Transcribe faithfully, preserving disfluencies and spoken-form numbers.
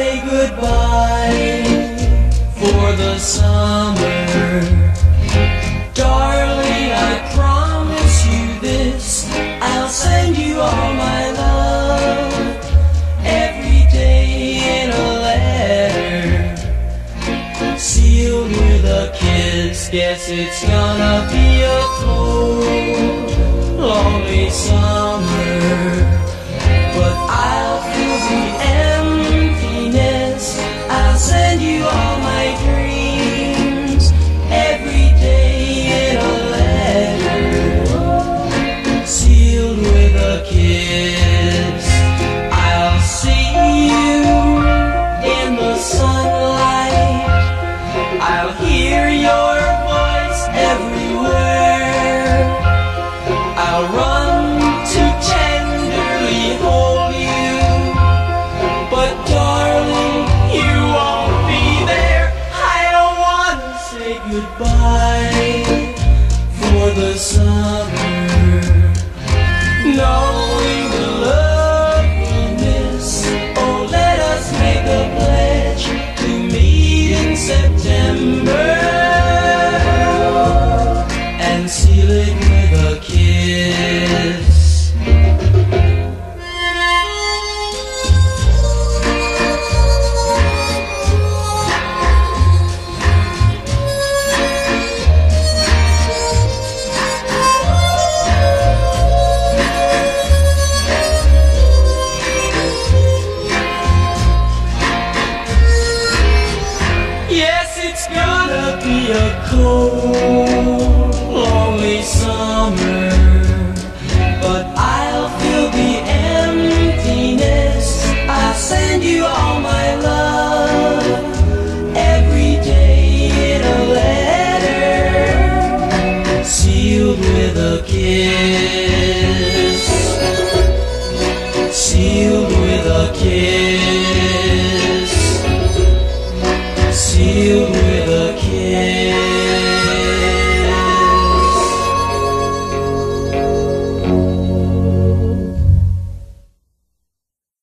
say goodbye for the summer. Darling, I promise you this, I'll send you all my love every day in a letter, sealed with a kiss. Guess it's gonna be a cold, lonely summer, but I'll feel the emptiness. I'll send you all my dreams every day in a letter, sealed with a kiss. I'll see you in the sunlight, I'll hear your voice everywhere, I'll run to tenderly hold you, but darling, you won't be there. I don't want to say goodbye for the summer, knowing the love we'll miss. Oh, let us make a pledge to meet in September and seal it with a kiss. Yes, it's gonna be a cold, lonely summer, but I'll feel the emptiness. I'll send you all my love every day in a letter, sealed with a kiss, sealed with a kiss, sealed with a kiss.